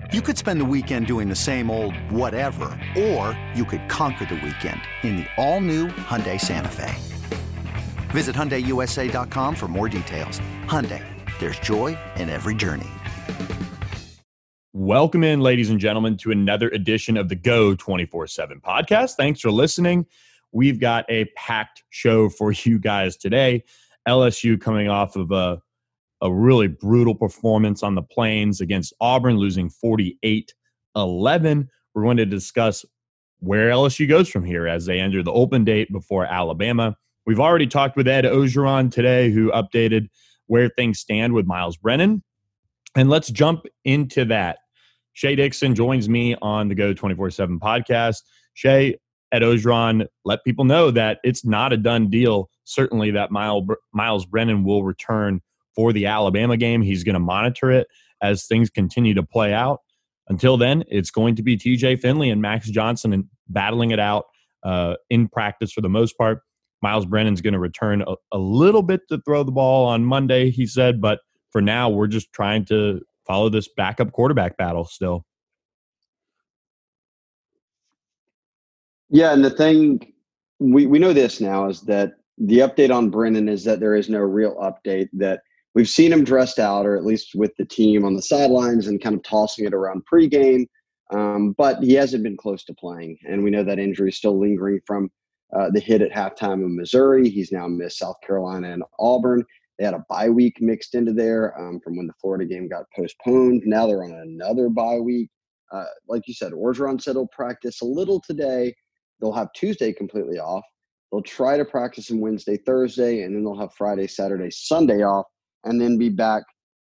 You could spend the weekend doing the same old whatever, or you could conquer the weekend in the all-new Hyundai Santa Fe. Visit HyundaiUSA.com for more details. Hyundai, there's joy in every journey. Welcome in, ladies and gentlemen, to another edition of the Go 24/7 podcast. Thanks for listening. We've got a packed show for you guys today. LSU coming off of a really brutal performance on the Plains against Auburn, losing 48-11. We're going to discuss where LSU goes from here as they enter the open date before Alabama. We've already talked with Ed Orgeron today, who updated where things stand with Myles Brennan. And let's jump into that. Shea Dixon joins me on the Go 24/7 podcast. Shea, Ed Orgeron, let people know that it's not a done deal. Certainly that Myles Brennan will return for the Alabama game. He's going to monitor it as things continue to play out. Until then, it's going to be TJ Finley and Max Johnson and battling it out in practice for the most part. Myles Brennan's going to return a little bit to throw the ball on Monday, he said, but for now, we're just trying to follow this backup quarterback battle still. Yeah, and the thing, we know this now, is that the update on Brennan is that there is no real update, that we've seen him dressed out, or at least with the team on the sidelines and kind of tossing it around pregame, but he hasn't been close to playing. And we know that injury is still lingering from the hit at halftime in Missouri. He's now missed South Carolina and Auburn. They had a bye week mixed into there from when the Florida game got postponed. Now they're on another bye week. Like you said, Orgeron said he'll practice a little today. They'll have Tuesday completely off. They'll try to practice him Wednesday, Thursday, and then they'll have Friday, Saturday, Sunday off, and then be back,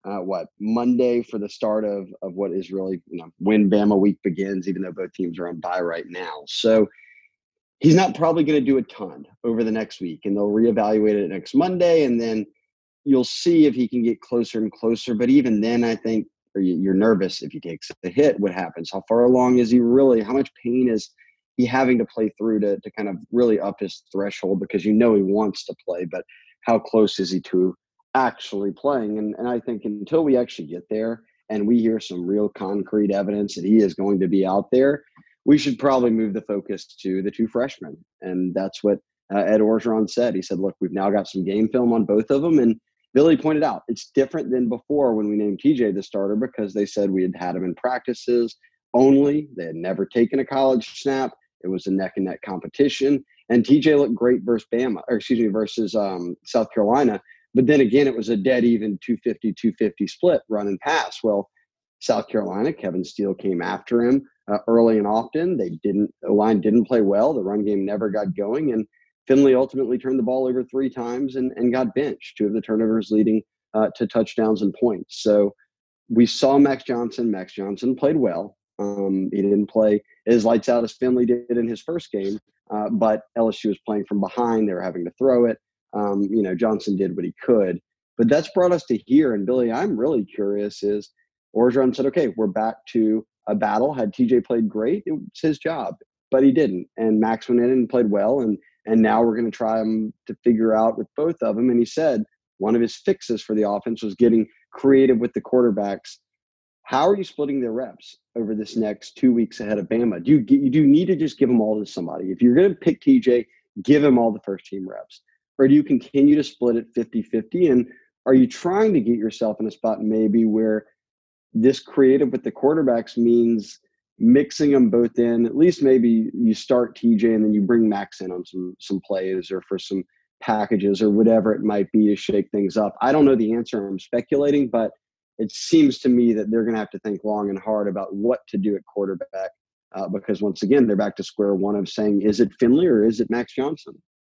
Monday for the start of what is really, when Bama week begins, even though both teams are on bye right now. So he's not probably going to do a ton over the next week, and they'll reevaluate it next Monday, and then you'll see if he can get closer and closer. But even then, I think you're nervous if he takes a hit. What happens? How far along is he really? How much pain is he having to play through to kind of really up his threshold? Because he wants to play, but how close is he to actually playing? And I think until we actually get there and we hear some real concrete evidence that he is going to be out there, we should probably move the focus to the two freshmen. And that's what Ed Orgeron said. He said, look, we've now got some game film on both of them. And Billy pointed out it's different than before when we named TJ the starter, because they said we had him in practices only. They had never taken a college snap. It was a neck and neck competition. And TJ looked great versus versus South Carolina. But then again, it was a dead even 250-250 split run and pass. Well, South Carolina, Kevin Steele came after him early and often. The line didn't play well. The run game never got going. And Finley ultimately turned the ball over 3 times and got benched, 2 of the turnovers leading to touchdowns and points. So we saw Max Johnson. Max Johnson played well. He didn't play as lights out as Finley did in his first game, but LSU was playing from behind. They were having to throw it. Johnson did what he could. But that's brought us to here. And Billy, I'm really curious is Orgeron said, okay, we're back to a battle. Had TJ played great, it was his job, but he didn't. And Max went in and played well. And now we're going to try to figure out with both of them. And he said one of his fixes for the offense was getting creative with the quarterbacks. How are you splitting their reps over this next 2 weeks ahead of Bama? Do you need to just give them all to somebody? If you're going to pick TJ, give him all the first team reps. Or do you continue to split it 50-50? And are you trying to get yourself in a spot maybe where this creative with the quarterbacks means mixing them both in? At least maybe you start TJ and then you bring Max in on some plays or for some packages or whatever it might be to shake things up. I don't know the answer. I'm speculating, but it seems to me that they're going to have to think long and hard about what to do at quarterback because once again, they're back to square one of saying, is it Finley or is it Max Johnson?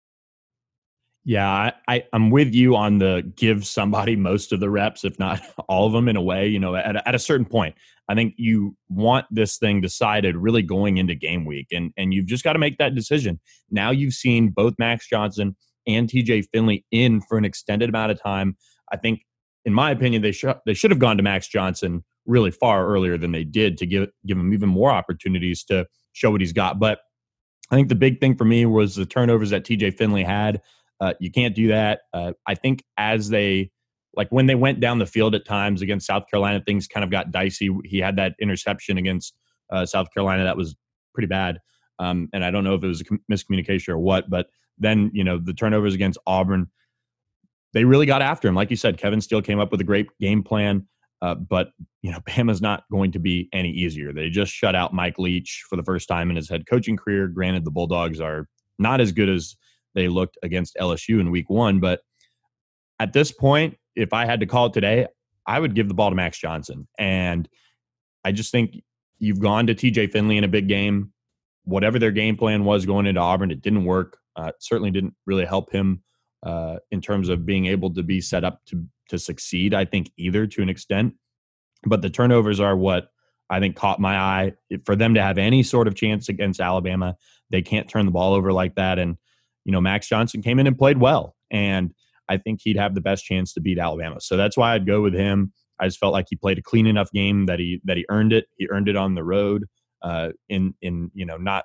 Yeah, I'm with you on the give somebody most of the reps, if not all of them in a way, at a certain point. I think you want this thing decided really going into game week, and you've just got to make that decision. Now you've seen both Max Johnson and TJ Finley in for an extended amount of time. I think, in my opinion, they should have gone to Max Johnson really far earlier than they did to give him even more opportunities to show what he's got. But I think the big thing for me was the turnovers that TJ Finley had. You can't do that. I think as they like when they went down the field at times against South Carolina, things kind of got dicey. He had that interception against South Carolina that was pretty bad. And I don't know if it was a miscommunication or what, but then, the turnovers against Auburn, they really got after him. Like you said, Kevin Steele came up with a great game plan, but Bama's not going to be any easier. They just shut out Mike Leach for the first time in his head coaching career. Granted, the Bulldogs are not as good as they looked against LSU in week 1, but at this point, if I had to call it today, I would give the ball to Max Johnson. And I just think you've gone to TJ Finley in a big game. Whatever their game plan was going into Auburn, it didn't work. It certainly didn't really help him in terms of being able to be set up to succeed, I think, either to an extent. But the turnovers are what I think caught my eye. For them to have any sort of chance against Alabama, they can't turn the ball over like that. And, Max Johnson came in and played well. And I think he'd have the best chance to beat Alabama. So that's why I'd go with him. I just felt like he played a clean enough game that he earned it. He earned it on the road in not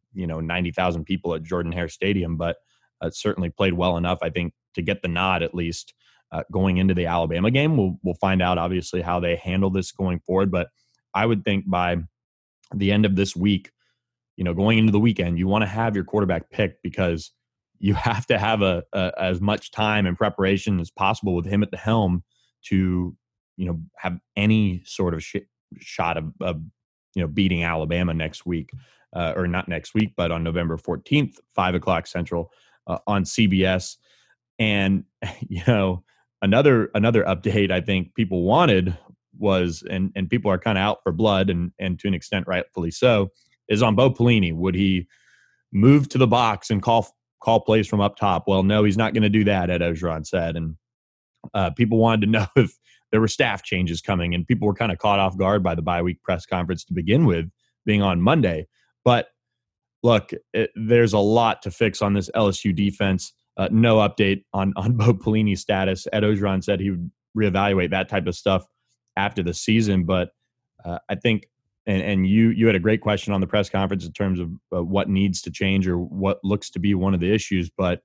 90,000 people at Jordan-Hare Stadium, but certainly played well enough, I think, to get the nod at least going into the Alabama game. We'll find out obviously how they handle this going forward, but I would think by the end of this week, going into the weekend, you want to have your quarterback picked because you have to have as much time and preparation as possible with him at the helm to, have any sort of shot of beating Alabama next week, or not next week, but on November 14th, 5:00 Central on CBS. And, another update I think people wanted was, and people are kind of out for blood and to an extent rightfully so, is on Bo Pelini. Would he move to the box and call plays from up top? Well, no, he's not going to do that, Ed Orgeron said. And people wanted to know if there were staff changes coming, and people were kind of caught off guard by the bye week press conference to begin with being on Monday. But look, there's a lot to fix on this LSU defense. No update on Bo Pelini's status. Ed Orgeron said he would reevaluate that type of stuff after the season. But I think, and you had a great question on the press conference in terms of what needs to change or what looks to be one of the issues. But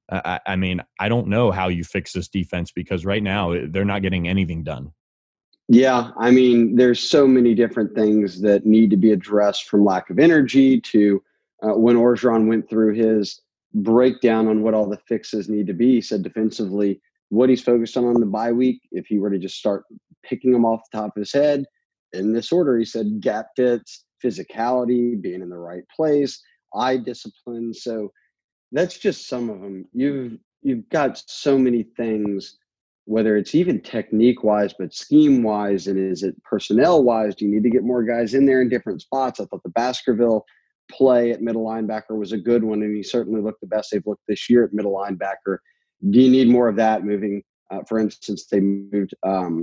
I mean, I don't know how you fix this defense because right now they're not getting anything done. Yeah, I mean, there's so many different things that need to be addressed, from lack of energy to when Orgeron went through his breakdown on what all the fixes need to be. He said defensively, what he's focused on the bye week, if he were to just start picking them off the top of his head in this order, he said gap fits, physicality, being in the right place, eye discipline. So that's just some of them. You've got so many things, whether it's even technique wise, but scheme wise, and is it personnel wise? Do you need to get more guys in there in different spots? I thought the Baskerville play at middle linebacker was a good one, and he certainly looked the best they've looked this year at middle linebacker. Do you need more of that moving? For instance, they moved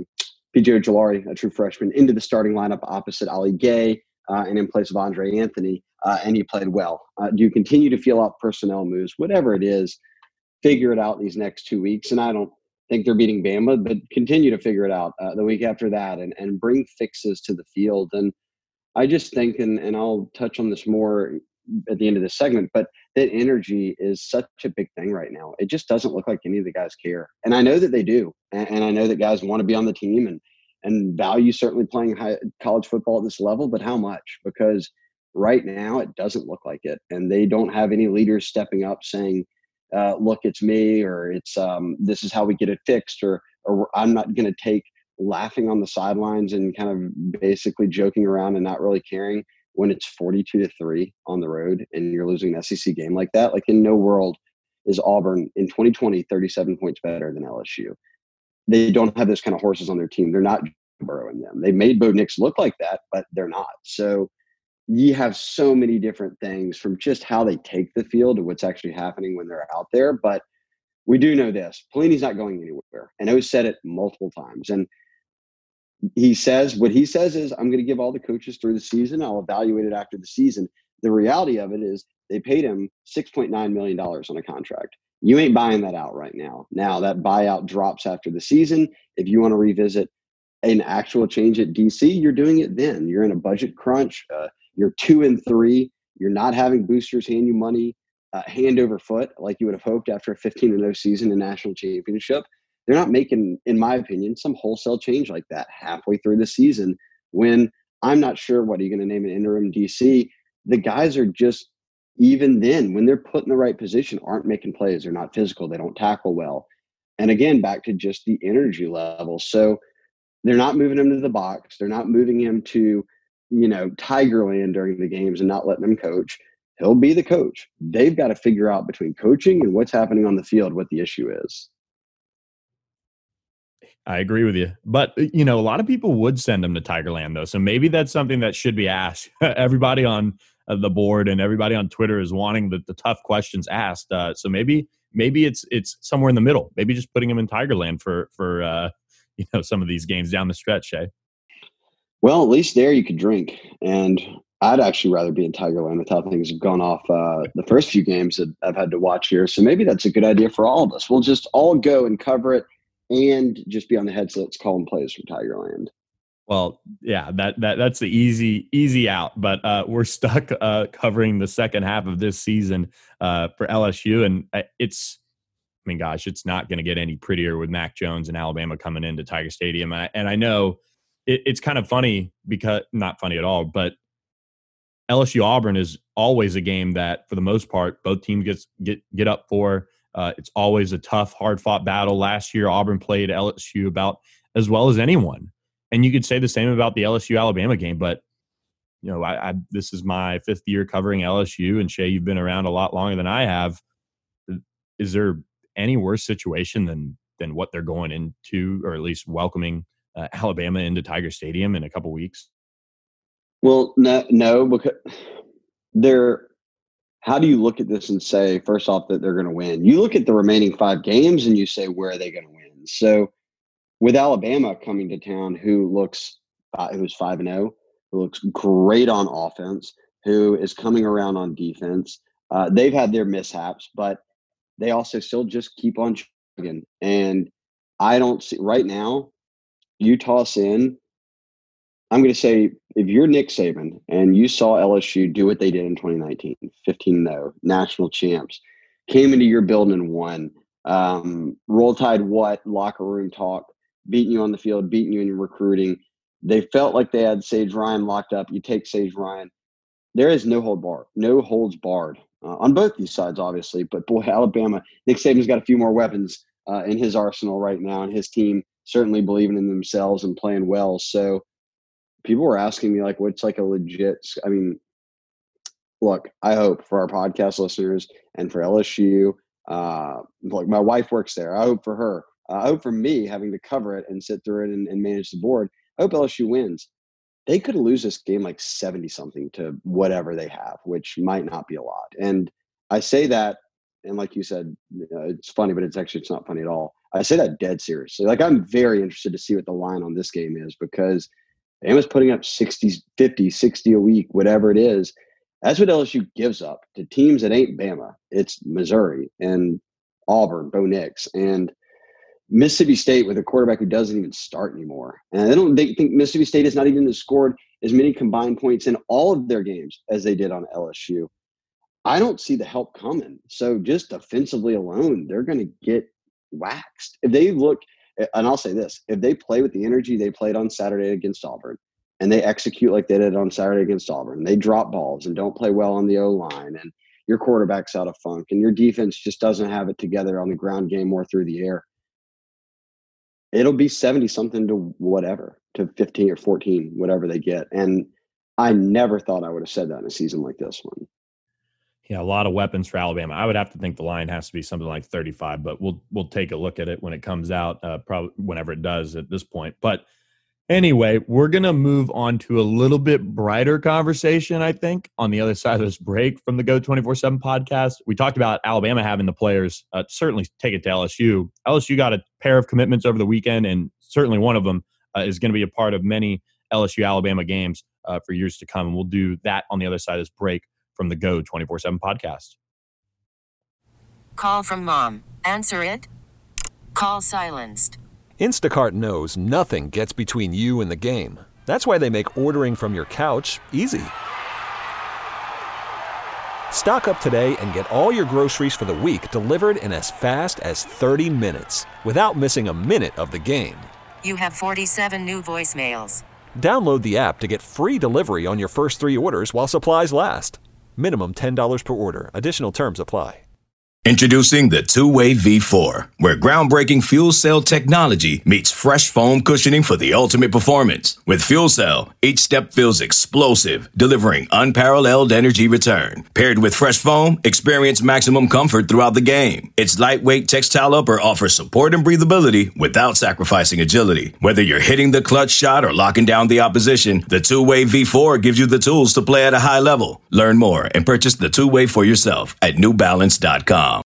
P.J. Ojulari, a true freshman, into the starting lineup opposite Ali Gay and in place of Andre Anthony, and he played well. Do you continue to feel out personnel moves? Whatever it is, figure it out these next 2 weeks. And I don't think they're beating Bama, but continue to figure it out the week after that and bring fixes to the field. And I just think, and I'll touch on this more at the end of this segment, but that energy is such a big thing right now. It just doesn't look like any of the guys care. And I know that they do. And I know that guys want to be on the team and value certainly playing college football at this level, but how much? Because right now it doesn't look like it. And they don't have any leaders stepping up saying, look, it's me, or it's this is how we get it fixed, or I'm not going to take laughing on the sidelines and kind of basically joking around and not really caring when it's 42-3 on the road and you're losing an SEC game like that. Like, in no world is Auburn in 2020 37 points better than LSU. They don't have those kind of horses on their team. They're not burrowing them. They made Bo Nix look like that, but they're not. So you have so many different things, from just how they take the field to what's actually happening when they're out there. But we do know this: Pelini's not going anywhere. And O's said it multiple times. And what he says is, I'm going to give all the coaches through the season. I'll evaluate it after the season. The reality of it is they paid him $6.9 million on a contract. You ain't buying that out right now. Now that buyout drops after the season. If you want to revisit an actual change at DC, you're doing it then. You're in a budget crunch. You're 2-3. You're not having boosters hand you money hand over foot like you would have hoped after a 15-0 season and national championship. they're not making, in my opinion, some wholesale change like that halfway through the season when I'm not sure what are you going to name an interim DC. The guys are just, even then, when they're put in the right position, aren't making plays. They're not physical. They don't tackle well. And again, back to just the energy level. So they're not moving him to the box. They're not moving him to, Tigerland during the games and not letting him coach. He'll be the coach. They've got to figure out between coaching and what's happening on the field what the issue is. I agree with you. But, a lot of people would send him to Tigerland, though. So maybe that's something that should be asked. Everybody on the board and everybody on Twitter is wanting the tough questions asked. So maybe it's somewhere in the middle. Maybe just putting him in Tigerland for some of these games down the stretch, Shay. Well, at least there you could drink. And I'd actually rather be in Tigerland with how things have gone off the first few games that I've had to watch here. So maybe that's a good idea for all of us. We'll just all go and cover it and just be on the headsets calling plays from Tigerland. Well, yeah, that's the easy out. But we're stuck covering the second half of this season for LSU. And it's not going to get any prettier with Mac Jones and Alabama coming into Tiger Stadium. And I know it's kind of funny, because not funny at all, but LSU Auburn is always a game that, for the most part, both teams get up for. It's always a tough, hard-fought battle. Last year, Auburn played LSU about as well as anyone. And you could say the same about the LSU-Alabama game. But, this is my fifth year covering LSU. And, Shay, you've been around a lot longer than I have. Is there any worse situation than what they're going into, or at least welcoming Alabama into Tiger Stadium in a couple weeks? Well, no, because how do you look at this and say, first off, that they're going to win? You look at the remaining 5 games and you say, where are they going to win? So with Alabama coming to town, who's 5-0, who looks great on offense, who is coming around on defense, they've had their mishaps, but they also still just keep on chugging. And I don't see right now, you toss in, I'm going to say, if you're Nick Saban and you saw LSU do what they did in 2019, 15-0, national champs, came into your building and won, Roll Tide locker room talk, beating you on the field, beating you in your recruiting. They felt like they had Sage Ryan locked up. You take Sage Ryan. There is no holds barred on both these sides, obviously. But boy, Alabama, Nick Saban's got a few more weapons in his arsenal right now, and his team certainly believing in themselves and playing well. So people were asking me, like, what's like a legit – I mean, look, I hope for our podcast listeners and for LSU, look, my wife works there. I hope for her. I hope for me having to cover it and sit through it and manage the board. I hope LSU wins. They could lose this game like 70-something to whatever they have, which might not be a lot. And I say that, and like you said, it's funny, but it's not funny at all. I say that dead seriously. Like, I'm very interested to see what the line on this game is, because Bama's putting up 60, 50, 60 a week, whatever it is. That's what LSU gives up to teams that ain't Bama. It's Missouri and Auburn, Bo Nix, and Mississippi State with a quarterback who doesn't even start anymore. And I don't think Mississippi State has not even scored as many combined points in all of their games as they did on LSU. I don't see the help coming. So just defensively alone, they're going to get waxed. If they look, and I'll say this, if they play with the energy they played on Saturday against Auburn, and they execute like they did on Saturday against Auburn, they drop balls and don't play well on the O-line, and your quarterback's out of funk, and your defense just doesn't have it together on the ground game or through the air, it'll be 70-something to whatever, to 15 or 14, whatever they get. And I never thought I would have said that in a season like this one. Yeah, a lot of weapons for Alabama. I would have to think the line has to be something like 35, but we'll take a look at it when it comes out, probably whenever it does at this point. But anyway, we're going to move on to a little bit brighter conversation, I think, on the other side of this break from the Go 24/7 podcast. We talked about Alabama having the players certainly take it to LSU. LSU got a pair of commitments over the weekend, and certainly one of them is going to be a part of many LSU-Alabama games for years to come. And we'll do that on the other side of this break from the Go 24/7 podcast. Call from mom. Answer it. Call silenced. Instacart knows nothing gets between you and the game. That's why they make ordering from your couch easy. Stock up today and get all your groceries for the week delivered in as fast as 30 minutes without missing a minute of the game. You have 47 new voicemails. Download the app to get free delivery on your first 3 orders while supplies last. Minimum $10 per order. Additional terms apply. Introducing the Two-Way V4, where groundbreaking fuel cell technology meets fresh foam cushioning for the ultimate performance. With Fuel Cell, each step feels explosive, delivering unparalleled energy return. Paired with fresh foam, experience maximum comfort throughout the game. Its lightweight textile upper offers support and breathability without sacrificing agility. Whether you're hitting the clutch shot or locking down the opposition, the Two-Way V4 gives you the tools to play at a high level. Learn more and purchase the Two-Way for yourself at newbalance.com.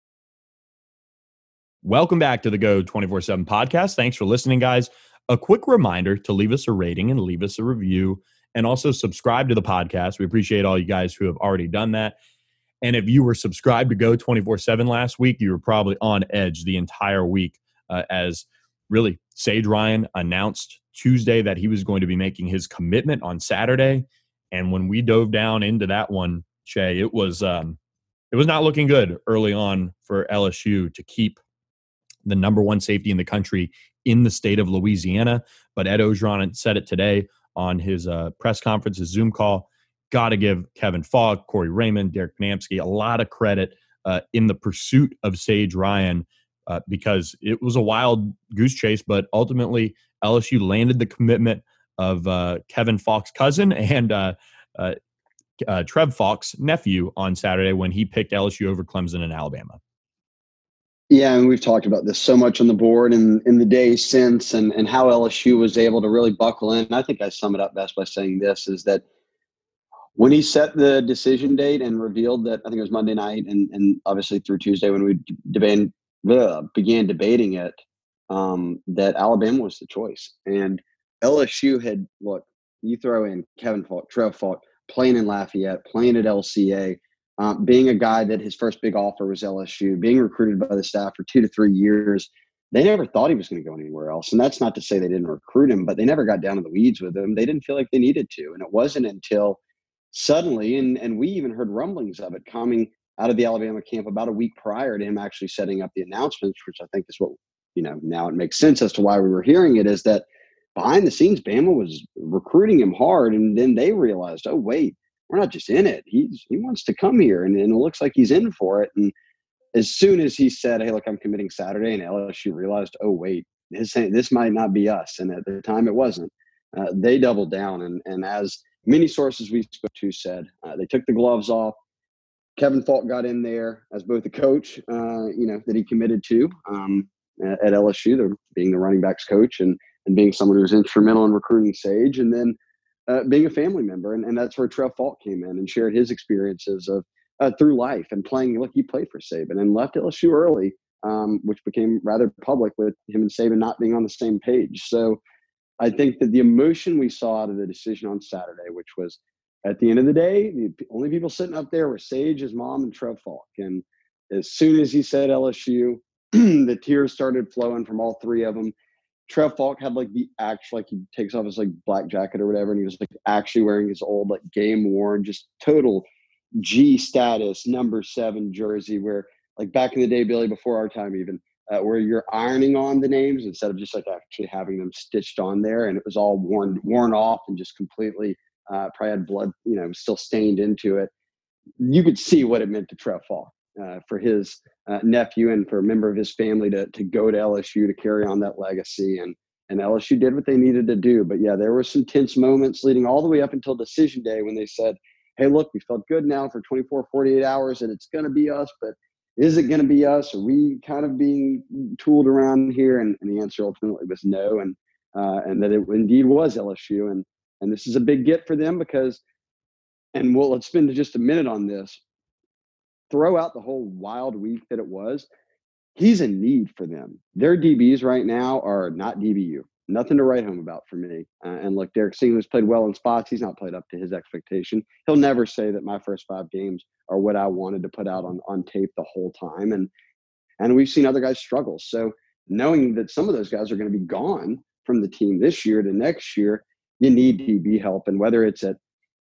Welcome back to the Go 24/7 podcast. Thanks for listening, guys. A quick reminder to leave us a rating and leave us a review, and also subscribe to the podcast. We appreciate all you guys who have already done that. And if you were subscribed to Go 24/7 last week, you were probably on edge the entire week, as really Sage Ryan announced Tuesday that he was going to be making his commitment on Saturday. And when we dove down into that one, Shay, it was not looking good early on for LSU to keep the number one safety in the country in the state of Louisiana. But Ed Orgeron said it today on his press conference, his Zoom call. Got to give Kevin Falk, Corey Raymond, Derek Panamsky a lot of credit in the pursuit of Sage Ryan because it was a wild goose chase, but ultimately LSU landed the commitment of Kevin Falk's cousin and Trev Falk's nephew on Saturday when he picked LSU over Clemson and Alabama. Yeah, and we've talked about this so much on the board and in the days since and how LSU was able to really buckle in. I think I sum it up best by saying this, is that when he set the decision date and revealed that, I think it was Monday night and obviously through Tuesday when we began debating it, that Alabama was the choice. And LSU had, look, you throw in Kevin Falk, Trev Falk, playing in Lafayette, playing at LCA, being a guy that his first big offer was LSU, being recruited by the staff for 2 to 3 years. They never thought he was going to go anywhere else. And that's not to say they didn't recruit him, but they never got down in the weeds with him. They didn't feel like they needed to. And it wasn't until suddenly, and we even heard rumblings of it coming out of the Alabama camp about a week prior to him actually setting up the announcements, which I think is what, now it makes sense as to why we were hearing it, is that behind the scenes, Bama was recruiting him hard. And then they realized, oh, wait, we're not just in it. He wants to come here, and it looks like he's in for it. And as soon as he said, hey, look, I'm committing Saturday, and LSU realized, oh, wait, this might not be us. And at the time it wasn't. They doubled down. And as many sources we spoke to said, they took the gloves off. Kevin Falk got in there as both the coach, that he committed to at LSU, being the running backs coach and being someone who was instrumental in recruiting Sage, and then being a family member. And that's where Trev Falk came in and shared his experiences of through life and playing. Look, he played for Saban and left LSU early, which became rather public with him and Saban not being on the same page. So I think that the emotion we saw out of the decision on Saturday, which was at the end of the day, the only people sitting up there were Sage, his mom, and Trev Falk. And as soon as he said LSU, the tears started flowing from all three of them. Trev Falk had he takes off his black jacket or whatever, and he was actually wearing his old game worn, just total G status number 7 jersey, where back in the day, Billy, before our time even, where you're ironing on the names instead of just actually having them stitched on there, and it was all worn off and just completely probably had blood, still stained into it. You could see what it meant to Trev Falk. For his nephew and for a member of his family to go to LSU to carry on that legacy. And LSU did what they needed to do. But, yeah, there were some tense moments leading all the way up until decision day when they said, hey, look, we felt good now for 24, 48 hours, and it's going to be us. But is it going to be us? Are we kind of being tooled around here? And the answer ultimately was no, and that it indeed was LSU. And this is a big get for them because – and let's spend just a minute on this. Throw out the whole wild week that it was, he's a need for them. Their DBs right now are not DBU. Nothing to write home about for me. And look, Derek Singlet's played well in spots. He's not played up to his expectation. He'll never say that my first 5 games are what I wanted to put out on tape the whole time. And we've seen other guys struggle. So knowing that some of those guys are going to be gone from the team this year to next year, you need DB help. And whether it's at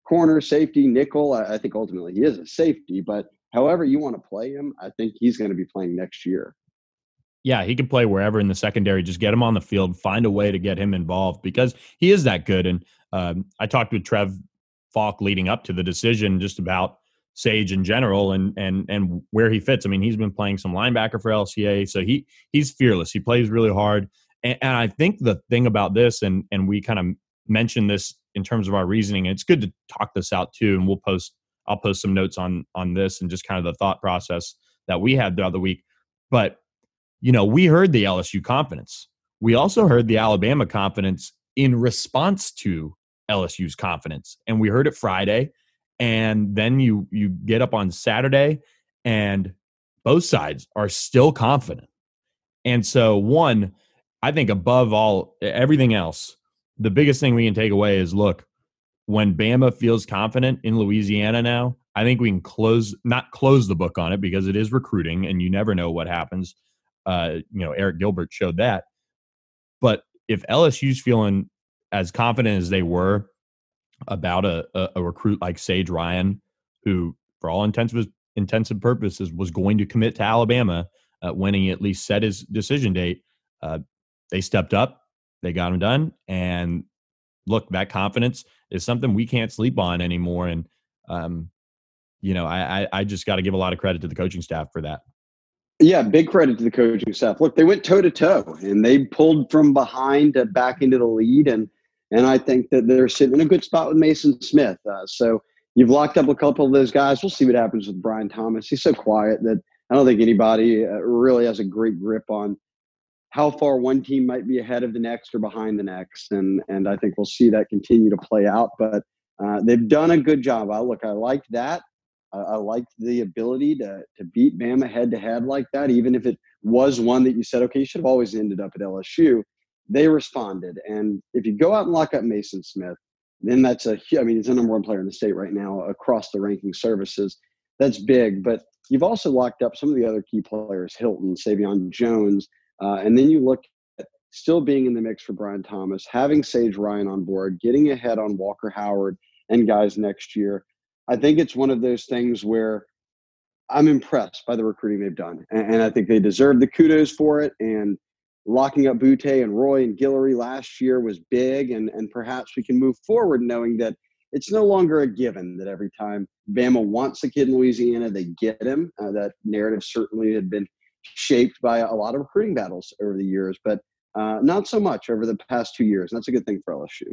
corner, safety, nickel. I think ultimately he is a safety, but however you want to play him, I think he's going to be playing next year. Yeah, he can play wherever in the secondary. Just get him on the field, find a way to get him involved because he is that good. And I talked with Trev Falk leading up to the decision just about Sage in general and where he fits. I mean, he's been playing some linebacker for LCA, so he's fearless. He plays really hard. And I think the thing about this, and we kind of mentioned this in terms of our reasoning, and it's good to talk this out too, and I'll post some notes on this and just kind of the thought process that we had throughout the week. But we heard the LSU confidence. We also heard the Alabama confidence in response to LSU's confidence. And we heard it Friday. And then you get up on Saturday and both sides are still confident. And so, one, I think above all, everything else, the biggest thing we can take away is, look, when Bama feels confident in Louisiana now, I think we can not close the book on it because it is recruiting and you never know what happens. Eric Gilbert showed that. But if LSU's feeling as confident as they were about a recruit like Sage Ryan, who for all intensive purposes was going to commit to Alabama when he at least set his decision date, they stepped up, they got him done. And look, that confidence is something we can't sleep on anymore. And, I just got to give a lot of credit to the coaching staff for that. Yeah, big credit to the coaching staff. Look, they went toe-to-toe, and they pulled from behind to back into the lead, and I think that they're sitting in a good spot with Mason Smith. So you've locked up a couple of those guys. We'll see what happens with Brian Thomas. He's so quiet that I don't think anybody really has a great grip on how far one team might be ahead of the next or behind the next, and I think we'll see that continue to play out. But they've done a good job. I liked that. I liked the ability to beat Bama head-to-head like that, even if it was one that you said, okay, you should have always ended up at LSU. They responded. And if you go out and lock up Mason Smith, then he's the number one player in the state right now across the ranking services. That's big. But you've also locked up some of the other key players, Hilton, Savion Jones. And then you look at still being in the mix for Brian Thomas, having Sage Ryan on board, getting ahead on Walker Howard and guys next year. I think it's one of those things where I'm impressed by the recruiting they've done. And I think they deserve the kudos for it. And locking up Butte and Roy and Guillory last year was big. And perhaps we can move forward knowing that it's no longer a given that every time Bama wants a kid in Louisiana, they get him. That narrative certainly had been shaped by a lot of recruiting battles over the years, but not so much over the past 2 years. And that's a good thing for LSU.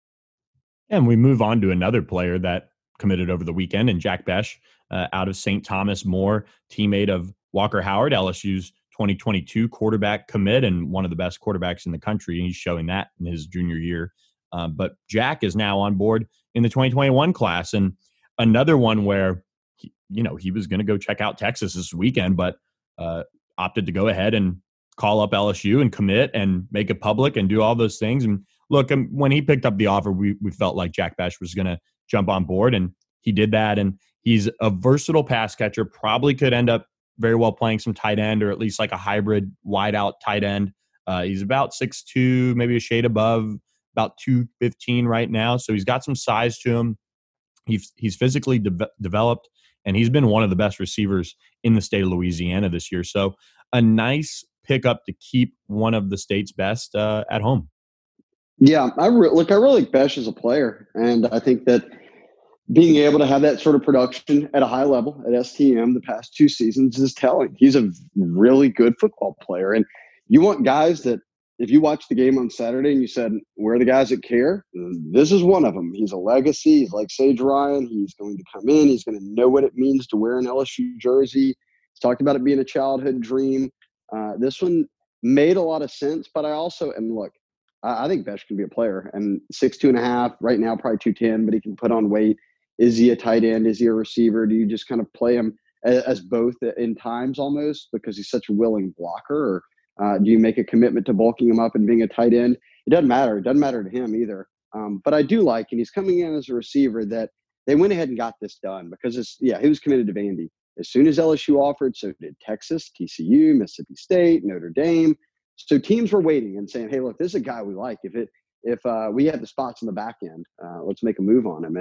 And we move on to another player that committed over the weekend, and Jack Bech out of St. Thomas More, teammate of Walker Howard, LSU's 2022 quarterback commit and one of the best quarterbacks in the country. He's showing that in his junior year. But Jack is now on board in the 2021 class, and another one where he was going to go check out Texas this weekend, but opted to go ahead and call up LSU and commit and make it public and do all those things. And look, when he picked up the offer, we felt like Jack Bech was going to jump on board, and he did that. And he's a versatile pass catcher, probably could end up very well playing some tight end or at least like a hybrid wide out tight end. He's about 6'2", maybe a shade above, about 215 right now. So he's got some size to him. He's physically developed, and he's been one of the best receivers in the state of Louisiana this year. So a nice pickup to keep one of the state's best at home. Yeah, I really like Bech as a player, and I think that being able to have that sort of production at a high level at STM the past 2 seasons is telling. He's a really good football player, and you want guys that if you watch the game on Saturday and you said, where are the guys that care? This is one of them. He's a legacy. He's like Sage Ryan. He's going to come in. He's going to know what it means to wear an LSU jersey. He's talked about it being a childhood dream. This one made a lot of sense, but I think Bech can be a player, and 6'2.5" right now, probably 210, but he can put on weight. Is he a tight end? Is he a receiver? Do you just kind of play him as both in times almost because he's such a willing blocker? Or do you make a commitment to bulking him up and being a tight end? It doesn't matter. It doesn't matter to him either. But I do like, and he's coming in as a receiver, that they went ahead and got this done because he was committed to Vandy. As soon as LSU offered, so did Texas, TCU, Mississippi State, Notre Dame. So teams were waiting and saying, hey, look, this is a guy we like. If we have the spots in the back end, let's make a move on him. And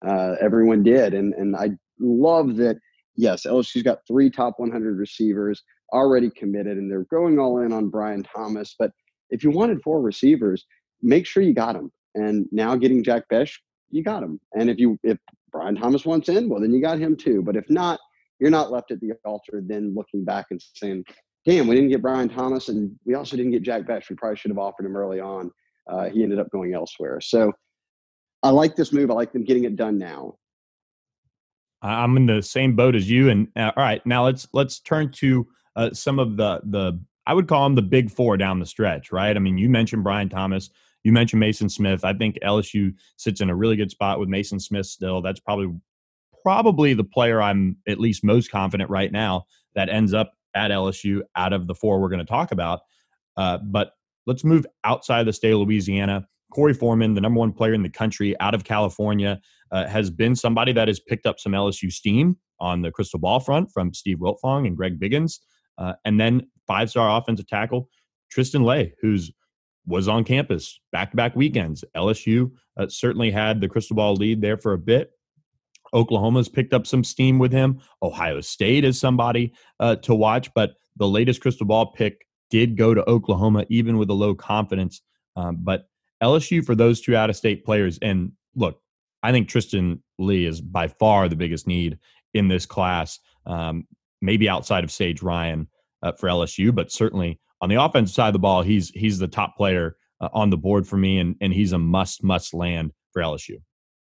everyone did. And I love that, yes, LSU's got 3 top 100 receivers already committed, and they're going all in on Brian Thomas. But if you wanted 4 receivers, make sure you got them. And now getting Jack Bech, you got him. And if Brian Thomas wants in, well, then you got him too. But if not, you're not left at the altar then looking back and saying, damn, we didn't get Brian Thomas, and we also didn't get Jack Bech. We probably should have offered him early on. He ended up going elsewhere. So I like this move. I like them getting it done now. I'm in the same boat as you. And all right, now let's turn to some of the I would call them the big 4 down the stretch, right? I mean, you mentioned Brian Thomas, you mentioned Mason Smith. I think LSU sits in a really good spot with Mason Smith still. That's probably the player I'm at least most confident right now that ends up at LSU out of the 4 we're going to talk about. But let's move outside the state of Louisiana. Korey Foreman, the number 1 player in the country out of California, has been somebody that has picked up some LSU steam on the crystal ball front from Steve Wiltfong and Greg Biggins. And then 5-star offensive tackle Tristan Lay, was on campus back-to-back weekends. LSU certainly had the crystal ball lead there for a bit. Oklahoma's picked up some steam with him. Ohio State is somebody to watch, but the latest crystal ball pick did go to Oklahoma, even with a low confidence. But LSU for those 2 out-of-state players, and look, I think Tristan Lee is by far the biggest need in this class, maybe outside of Sage Ryan for LSU, but certainly on the offensive side of the ball, he's the top player on the board for me, and he's a must land for LSU.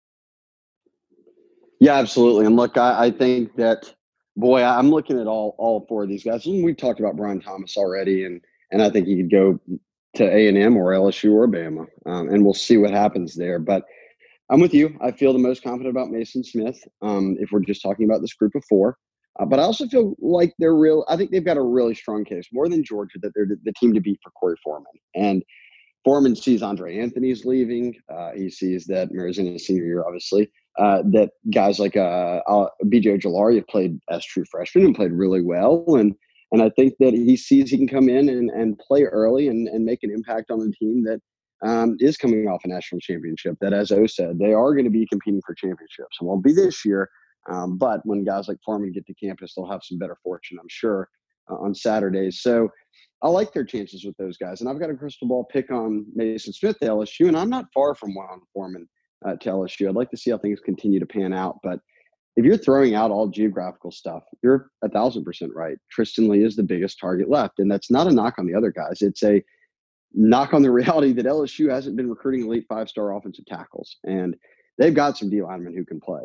Yeah, absolutely. And look, I think that, boy, I'm looking at all 4 of these guys. And we've talked about Brian Thomas already, and I think he could go to A&M or LSU or Bama, and we'll see what happens there. But I'm with you. I feel the most confident about Mason Smith if we're just talking about this group of 4. But I also feel like I think they've got a really strong case, more than Georgia, that they're the team to beat for Korey Foreman. And Foreman sees Andre Anthony's leaving. He sees that Mary's in his senior year, obviously. That guys like B.J. Ojulari have played as true freshmen and played really well. And I think that he sees he can come in and play early and make an impact on the team that is coming off a national championship. That, as O said, they are going to be competing for championships. It won't be this year, but when guys like Foreman get to campus, they'll have some better fortune, I'm sure, on Saturdays. So I like their chances with those guys. And I've got a crystal ball pick on Mason Smith to LSU, and I'm not far from one on Foreman to LSU. I'd like to see how things continue to pan out. But if you're throwing out all geographical stuff, you're 1,000% right. Tristan Lee is the biggest target left. And that's not a knock on the other guys. It's a knock on the reality that LSU hasn't been recruiting elite 5-star offensive tackles. And they've got some D linemen who can play.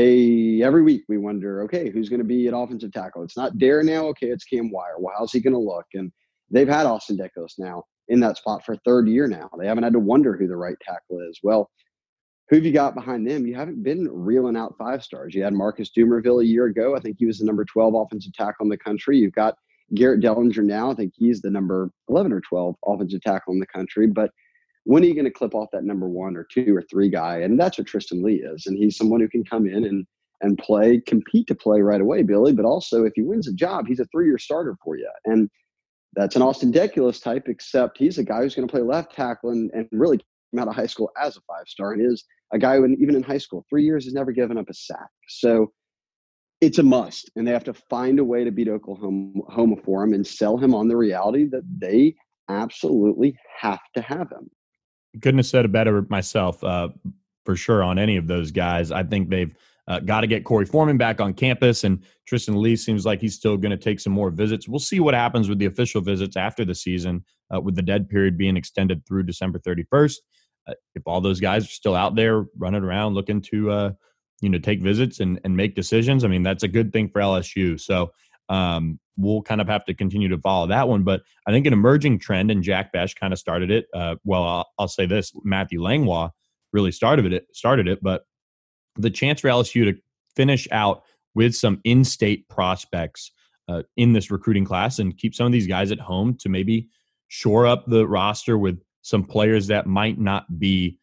Every week we wonder, okay, who's going to be an offensive tackle? It's not Dare now. Okay, it's Cam Wire. Well, how's he going to look? And they've had Austin Deckos now in that spot for a 3rd year now. They haven't had to wonder who the right tackle is. Well, who have you got behind them? You haven't been reeling out 5-stars. You had Marcus Dumervil a year ago. I think he was the number 12 offensive tackle in the country. You've got Garrett Dellinger now. I think he's the number 11 or 12 offensive tackle in the country. But when are you going to clip off that number 1 or 2 or 3 guy? And that's what Tristan Lee is. And he's someone who can come in and play, compete to play right away, Billy. But also, if he wins a job, he's a 3-year starter for you. And that's an Austin Deculus type, except he's a guy who's going to play left tackle and really came out of high school as a 5-star and is a guy who, even in high school, 3 years has never given up a sack. So it's a must, and they have to find a way to beat Oklahoma for him and sell him on the reality that they absolutely have to have him. Couldn't have said it better myself, for sure, on any of those guys. I think they've got to get Korey Foreman back on campus, and Tristan Lee seems like he's still going to take some more visits. We'll see what happens with the official visits after the season, with the dead period being extended through December 31st. If all those guys are still out there running around looking to take visits and make decisions, I mean, that's a good thing for LSU. So we'll kind of have to continue to follow that one. But I think an emerging trend, and Jack Bech kind of started it. I'll say this: Matthew Langlois really started it. But the chance for LSU to finish out with some in-state prospects in this recruiting class and keep some of these guys at home to maybe shore up the roster with some players that might not be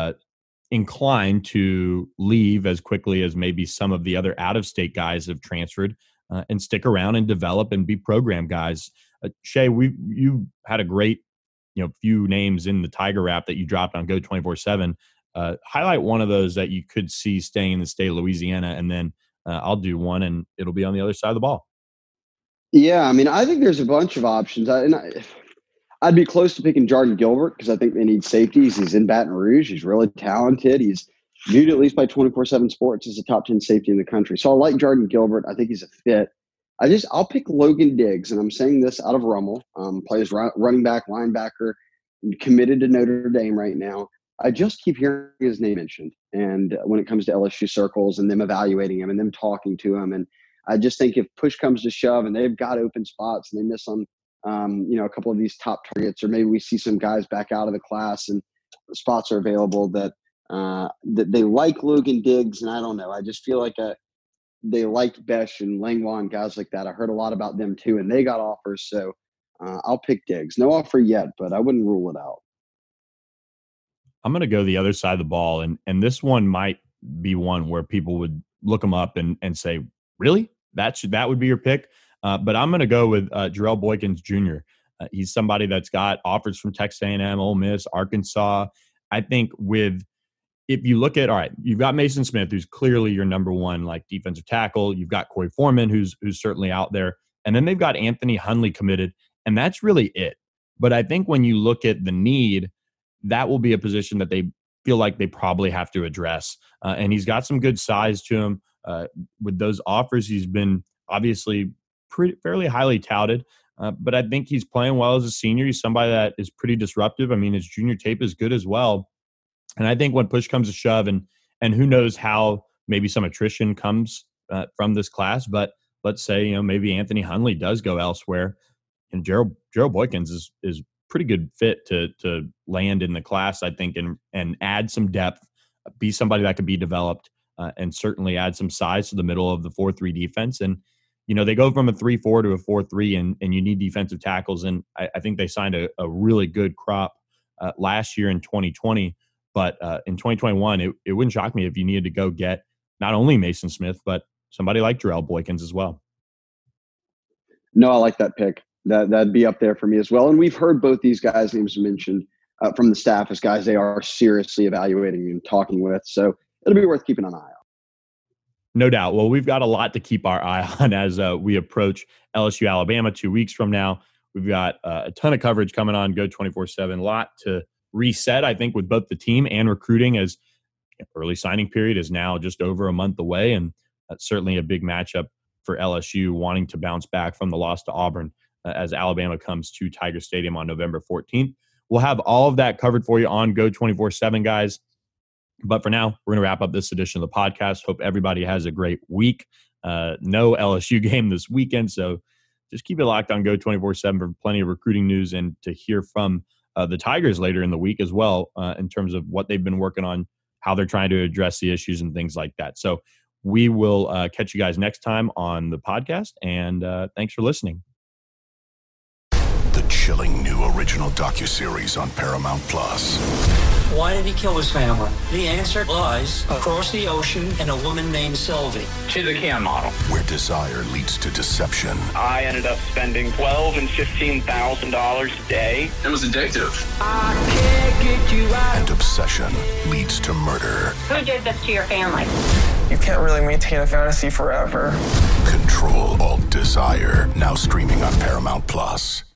inclined to leave as quickly as maybe some of the other out-of-state guys have transferred, and stick around and develop and be program guys. Shay, you had a great few names in the Tiger Wrap that you dropped on Go 24/7. highlight one of those that you could see staying in the state of Louisiana, and then I'll do one, and it'll be on the other side of the ball. Yeah, I mean, I think there's a bunch of options. I'd be close to picking Jordan Gilbert because I think they need safeties. He's in Baton Rouge. He's really talented. He's viewed at least by 24/7 Sports as a top 10 safety in the country. So I like Jordan Gilbert. I think he's a fit. I'll pick Logan Diggs, and I'm saying this out of Rummel. Plays running back, linebacker, committed to Notre Dame right now. I just keep hearing his name mentioned, and when it comes to LSU circles and them evaluating him and them talking to him, and I just think if push comes to shove and they've got open spots and they miss on a couple of these top targets, or maybe we see some guys back out of the class and spots are available that they like Logan Diggs, and I don't know. I just feel like they liked Besh and Langlois and guys like that. I heard a lot about them too, and they got offers, so I'll pick Diggs. No offer yet, but I wouldn't rule it out. I'm going to go the other side of the ball, and this one might be one where people would look him up and say, really? That would be your pick? But I'm going to go with Jarrell Boykins Jr. He's somebody that's got offers from Texas A&M, Ole Miss, Arkansas. I think if you look at, all right, you've got Mason Smith, who's clearly your number one like defensive tackle. You've got Corey Foreman, who's certainly out there. And then they've got Anthony Hundley committed, and that's really it. But I think when you look at the need, that will be a position that they feel like they probably have to address. And he's got some good size to him. With those offers, he's been obviously fairly highly touted. But I think he's playing well as a senior. He's somebody that is pretty disruptive. I mean, his junior tape is good as well. And I think when push comes to shove, and who knows how maybe some attrition comes from this class, but let's say, maybe Anthony Hundley does go elsewhere, and Jarrell Boykins is pretty good fit to land in the class, I think, and add some depth, be somebody that could be developed, and certainly add some size to the middle of the 4-3 defense. And, they go from a 3-4 to a 4-3, and you need defensive tackles. And I think they signed a really good crop last year in 2020. But in 2021, it wouldn't shock me if you needed to go get not only Mason Smith, but somebody like Jarrell Boykins as well. No, I like that pick. That'd be up there for me as well. And we've heard both these guys' names mentioned from the staff as guys they are seriously evaluating and talking with. So it'll be worth keeping an eye on. No doubt. Well, we've got a lot to keep our eye on as we approach LSU Alabama 2 weeks from now. We've got a ton of coverage coming on Go 24/7. A lot to reset, I think, with both the team and recruiting, as early signing period is now just over a month away. And that's certainly a big matchup for LSU, wanting to bounce back from the loss to Auburn as Alabama comes to Tiger Stadium on November 14th. We'll have all of that covered for you on Go 24/7, guys. But for now, we're going to wrap up this edition of the podcast. Hope everybody has a great week. No LSU game this weekend, so just keep it locked on Go 24/7 for plenty of recruiting news and to hear from the Tigers later in the week as well, in terms of what they've been working on, how they're trying to address the issues and things like that. So we will catch you guys next time on the podcast, and thanks for listening. The chilling new original docuseries on Paramount Plus. Why did he kill his family? The answer lies across the ocean in a woman named Sylvie. She's a Ken model. Where desire leads to deception. I ended up spending $12,000 and $15,000 a day. It was addictive. I can't get you out. And obsession leads to murder. Who did this to your family? You can't really maintain a fantasy forever. Control Alt Desire. Now streaming on Paramount Plus.